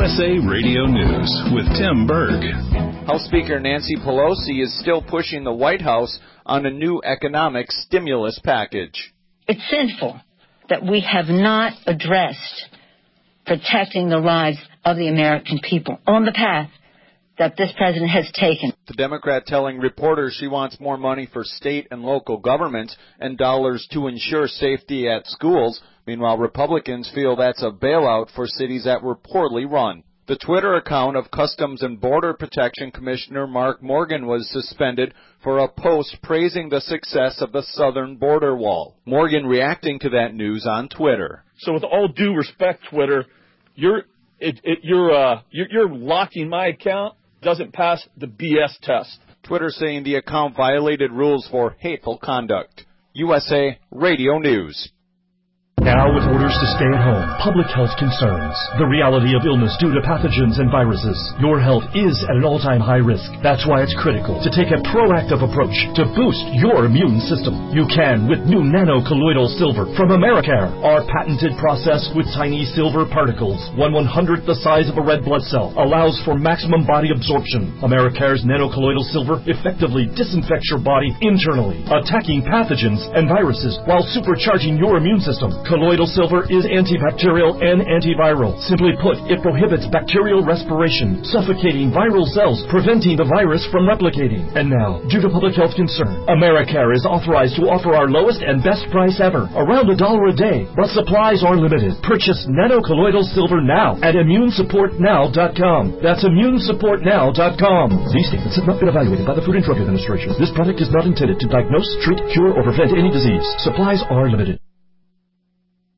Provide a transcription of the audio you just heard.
USA Radio News with Tim Berg. House Speaker Nancy Pelosi is still pushing the White House on a new economic stimulus package. It's sinful that we have not addressed protecting the lives of the American people on the path that this president has taken. The Democrat telling reporters she wants more money for state and local governments and dollars to ensure safety at schools. Meanwhile, Republicans feel that's a bailout for cities that were poorly run. The Twitter account of Customs and Border Protection Commissioner Mark Morgan was suspended for a post praising the success of the southern border wall. Morgan reacting to that news on Twitter. So with all due respect, Twitter, you're locking my account. Doesn't pass the BS test. Twitter saying the account violated rules for hateful conduct. USA Radio News. Now, with orders to stay at home, public health concerns, the reality of illness due to pathogens and viruses, your health is at an all-time high risk. That's why it's critical to take a proactive approach to boost your immune system. You can with new nano-colloidal silver from Americare. Our patented process with tiny silver particles, 1/100th the size of a red blood cell, allows for maximum body absorption. Americare's nano-colloidal silver effectively disinfects your body internally, attacking pathogens and viruses while supercharging your immune system. Colloidal silver is antibacterial and antiviral. Simply put, it prohibits bacterial respiration, suffocating viral cells, preventing the virus from replicating. And now, due to public health concern, Americare is authorized to offer our lowest and best price ever, around $1 a day, but supplies are limited. Purchase nano-colloidal silver now at immunesupportnow.com. That's immunesupportnow.com. These statements have not been evaluated by the Food and Drug Administration. This product is not intended to diagnose, treat, cure, or prevent any disease. Supplies are limited.